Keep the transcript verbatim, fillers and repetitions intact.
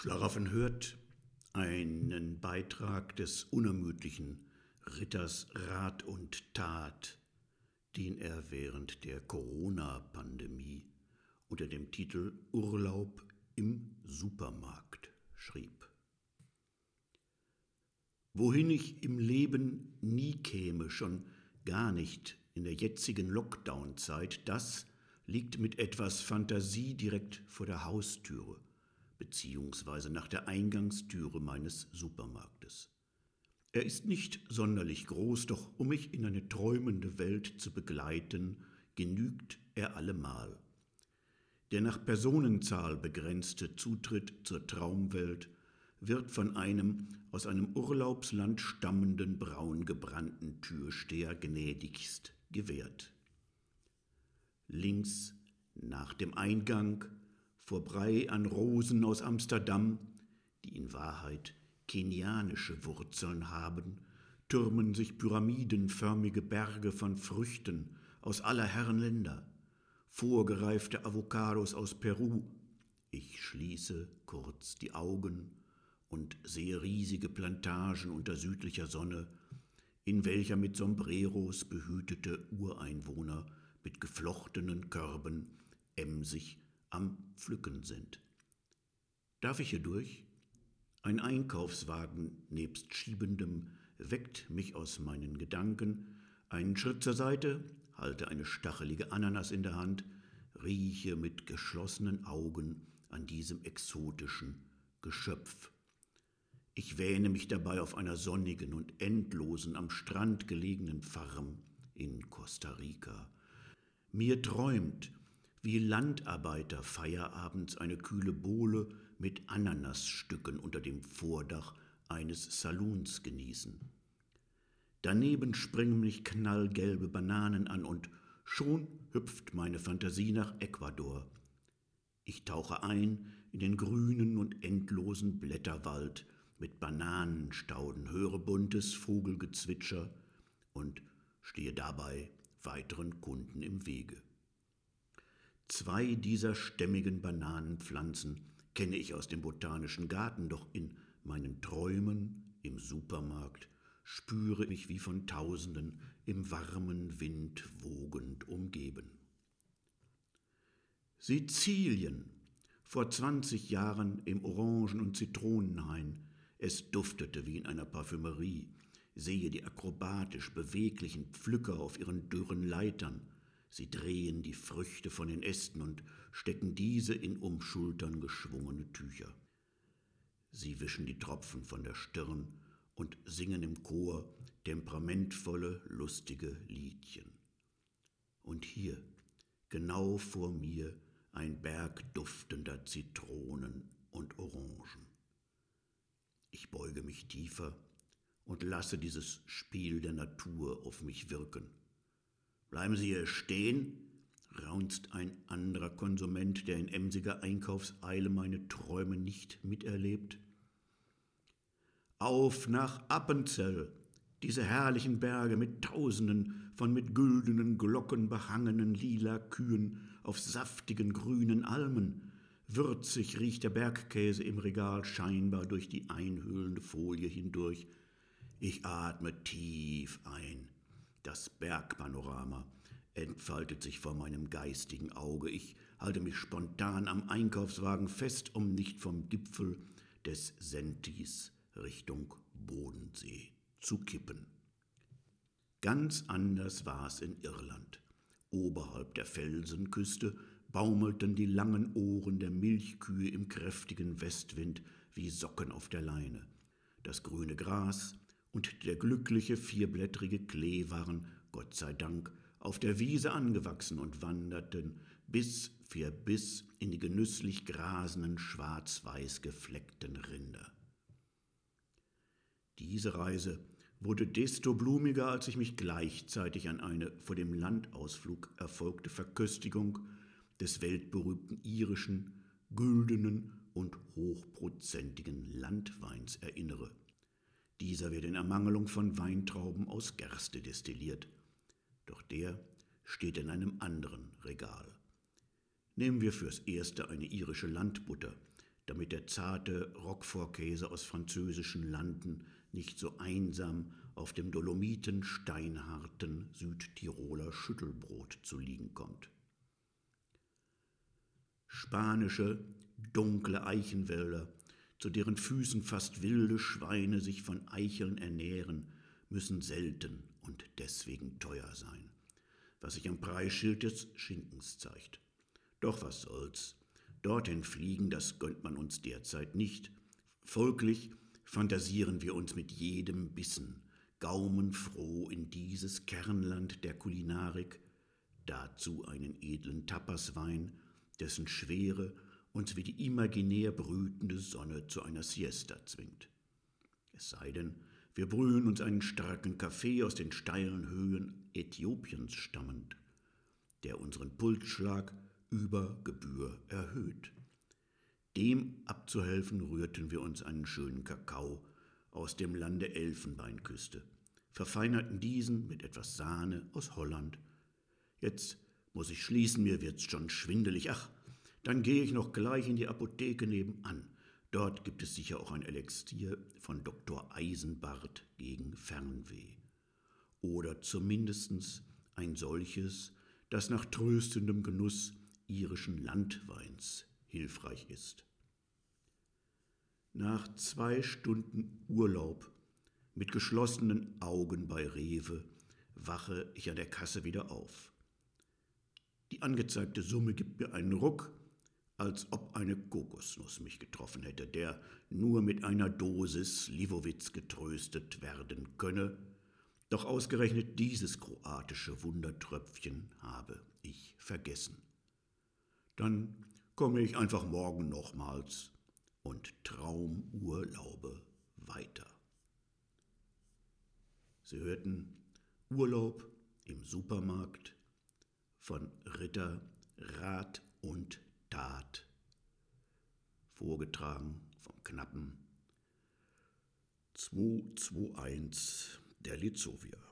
Schlaraffen hört einen Beitrag des unermüdlichen Ritters Rat und Tat, den er während der Corona-Pandemie unter dem Titel Urlaub im Supermarkt schrieb. Wohin ich im Leben nie käme, schon gar nicht in der jetzigen Lockdown-Zeit, das liegt mit etwas Fantasie direkt vor der Haustüre, beziehungsweise nach der Eingangstüre meines Supermarktes. Er ist nicht sonderlich groß, doch um mich in eine träumende Welt zu begleiten, genügt er allemal. Der nach Personenzahl begrenzte Zutritt zur Traumwelt wird von einem aus einem Urlaubsland stammenden braungebrannten Türsteher gnädigst gewährt. Links nach dem Eingang, vorbei an Rosen aus Amsterdam, die in Wahrheit kenianische Wurzeln haben, türmen sich pyramidenförmige Berge von Früchten aus aller Herren Länder, vorgereifte Avocados aus Peru. Ich schließe kurz die Augen und sehe riesige Plantagen unter südlicher Sonne, in welcher mit Sombreros behütete Ureinwohner mit geflochtenen Körben emsig am Pflücken sind. Darf ich hier durch? Ein Einkaufswagen nebst Schiebendem weckt mich aus meinen Gedanken, einen Schritt zur Seite, halte eine stachelige Ananas in der Hand, rieche mit geschlossenen Augen an diesem exotischen Geschöpf. Ich wähne mich dabei auf einer sonnigen und endlosen, am Strand gelegenen Farm in Costa Rica. Mir träumt, wie Landarbeiter feierabends eine kühle Bowle mit Ananasstücken unter dem Vordach eines Saloons genießen. Daneben springen mich knallgelbe Bananen an und schon hüpft meine Fantasie nach Ecuador. Ich tauche ein in den grünen und endlosen Blätterwald mit Bananenstauden, höre buntes Vogelgezwitscher und stehe dabei weiteren Kunden im Wege. Zwei dieser stämmigen Bananenpflanzen kenne ich aus dem Botanischen Garten, doch in meinen Träumen im Supermarkt spüre ich wie von Tausenden im warmen Wind wogend umgeben. Sizilien, vor zwanzig Jahren im Orangen- und Zitronenhain. Es duftete wie in einer Parfümerie, sehe die akrobatisch beweglichen Pflücker auf ihren dürren Leitern. Sie drehen die Früchte von den Ästen und stecken diese in um Schultern geschwungene Tücher. Sie wischen die Tropfen von der Stirn und singen im Chor temperamentvolle, lustige Liedchen. Und hier, genau vor mir, ein Berg duftender Zitronen und Orangen. Ich beuge mich tiefer und lasse dieses Spiel der Natur auf mich wirken. »Bleiben Sie hier stehen«, raunzt ein anderer Konsument, der in emsiger Einkaufseile meine Träume nicht miterlebt. »Auf nach Appenzell, diese herrlichen Berge mit Tausenden von mit güldenen Glocken behangenen lila Kühen auf saftigen grünen Almen. Würzig riecht der Bergkäse im Regal scheinbar durch die einhüllende Folie hindurch. Ich atme tief ein. Das Bergpanorama entfaltet sich vor meinem geistigen Auge. Ich halte mich spontan am Einkaufswagen fest, um nicht vom Gipfel des Sentis Richtung Bodensee zu kippen. Ganz anders war es in Irland. Oberhalb der Felsenküste baumelten die langen Ohren der Milchkühe im kräftigen Westwind wie Socken auf der Leine. Das grüne Gras und der glückliche vierblättrige Klee waren, Gott sei Dank, auf der Wiese angewachsen und wanderten Biss für Biss in die genüsslich grasenden, schwarz-weiß gefleckten Rinder. Diese Reise wurde desto blumiger, als ich mich gleichzeitig an eine vor dem Landausflug erfolgte Verköstigung des weltberühmten irischen, güldenen und hochprozentigen Landweins erinnere. Dieser wird in Ermangelung von Weintrauben aus Gerste destilliert, doch der steht in einem anderen Regal. Nehmen wir fürs Erste eine irische Landbutter, damit der zarte Roquefort-Käse aus französischen Landen nicht so einsam auf dem dolomitensteinharten Südtiroler Schüttelbrot zu liegen kommt. Spanische, dunkle Eichenwälder, zu deren Füßen fast wilde Schweine sich von Eicheln ernähren, müssen selten und deswegen teuer sein, was sich am Preisschild des Schinkens zeigt. Doch was soll's, dorthin fliegen, das gönnt man uns derzeit nicht. Folglich fantasieren wir uns mit jedem Bissen gaumenfroh in dieses Kernland der Kulinarik, dazu einen edlen Tapaswein, dessen Schwere uns wie die imaginär brütende Sonne zu einer Siesta zwingt. Es sei denn, wir brühen uns einen starken Kaffee aus den steilen Höhen Äthiopiens stammend, der unseren Pulsschlag über Gebühr erhöht. Dem abzuhelfen rührten wir uns einen schönen Kakao aus dem Lande Elfenbeinküste, verfeinerten diesen mit etwas Sahne aus Holland. Jetzt muss ich schließen, mir wird's schon schwindelig. Ach, dann gehe ich noch gleich in die Apotheke nebenan. Dort gibt es sicher auch ein Elixier von Doktor Eisenbart gegen Fernweh. Oder zumindest ein solches, das nach tröstendem Genuss irischen Landweins hilfreich ist. Nach zwei Stunden Urlaub mit geschlossenen Augen bei Rewe wache ich an der Kasse wieder auf. Die angezeigte Summe gibt mir einen Ruck, als ob eine Kokosnuss mich getroffen hätte, der nur mit einer Dosis Slivovitz getröstet werden könne. Doch ausgerechnet dieses kroatische Wundertröpfchen habe ich vergessen. Dann komme ich einfach morgen nochmals und traumurlaube weiter. Sie hörten Urlaub im Supermarkt von Ritter Rat und Tat, vorgetragen vom knappen zweihunderteinundzwanzig der Litzowia.